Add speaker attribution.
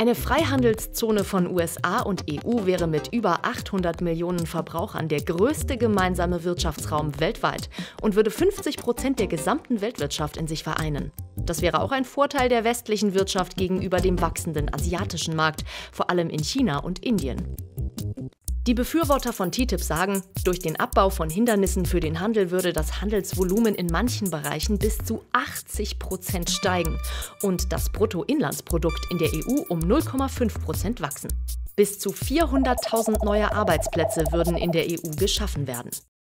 Speaker 1: Eine Freihandelszone von USA und EU wäre mit über 800 Millionen Verbrauchern der größte gemeinsame Wirtschaftsraum weltweit und würde 50% der gesamten Weltwirtschaft in sich vereinen. Das wäre auch ein Vorteil der westlichen Wirtschaft gegenüber dem wachsenden asiatischen Markt, vor allem in China und Indien. Die Befürworter von TTIP sagen, durch den Abbau von Hindernissen für den Handel würde das Handelsvolumen in manchen Bereichen bis zu 80% steigen und das Bruttoinlandsprodukt in der EU um 0,5% wachsen. Bis zu 400.000 neue Arbeitsplätze würden in der EU geschaffen werden.